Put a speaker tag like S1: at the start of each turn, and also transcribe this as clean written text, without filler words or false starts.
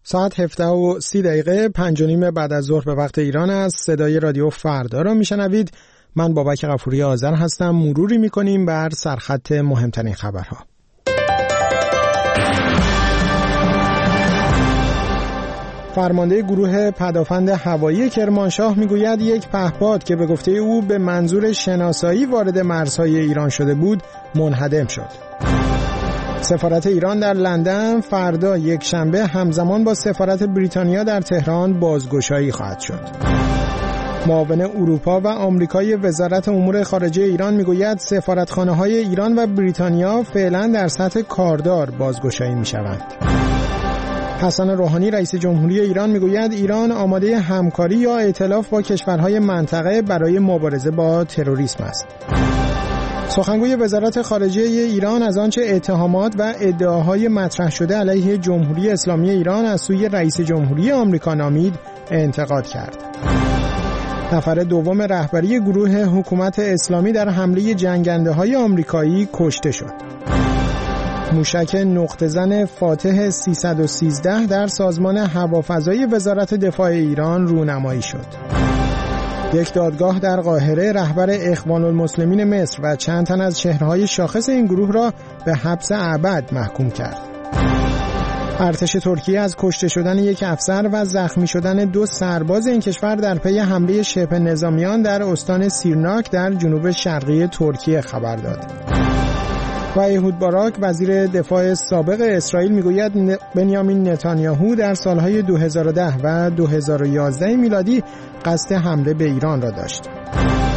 S1: ساعت 17:30 5:30 بعد از ظهر به وقت ایران است. صدای رادیو فردا را میشنوید. من بابک غفوری آذر هستم. مروری میکنیم بر سرخط مهمترین خبرها. فرمانده گروه پدافند هوایی کرمانشاه میگوید یک پهپاد که به گفته او به منظور شناسایی وارد مرزهای ایران شده بود منهدم شد. سفارت ایران در لندن فردا یک شنبه همزمان با سفارت بریتانیا در تهران بازگشایی خواهد شد. معاون اروپا و آمریکای وزارت امور خارجه ایران میگوید سفارتخانه‌های ایران و بریتانیا فعلا در سطح کاردار بازگشایی میشوند. حسن روحانی رئیس جمهوری ایران میگوید ایران آماده همکاری یا ائتلاف با کشورهای منطقه برای مبارزه با تروریسم است. سخنگوی وزارت خارجه ایران از آنچه اتهامات و ادعاهای مطرح شده علیه جمهوری اسلامی ایران از سوی رئیس جمهوری آمریکا نامید انتقاد کرد. نفر دوم رهبری گروه حکومت اسلامی در حمله جنگنده‌های آمریکایی کشته شد. موشک نقطه‌زن فاتح 313 در سازمان هوافضایی وزارت دفاع ایران رونمایی شد. یک دادگاه در قاهره رهبر اخوان المسلمین مصر و چند تن از چهره‌های شاخص این گروه را به حبس ابد محکوم کرد. ارتش ترکیه از کشته شدن یک افسر و زخمی شدن 2 سرباز این کشور در پی حمله شبه نظامیان در استان سیرناک در جنوب شرقی ترکیه خبر داد. و ایهود باراک وزیر دفاع سابق اسرائیل میگوید بنیامین نتانیاهو در سالهای 2010 و 2011 میلادی قصد حمله به ایران را داشت.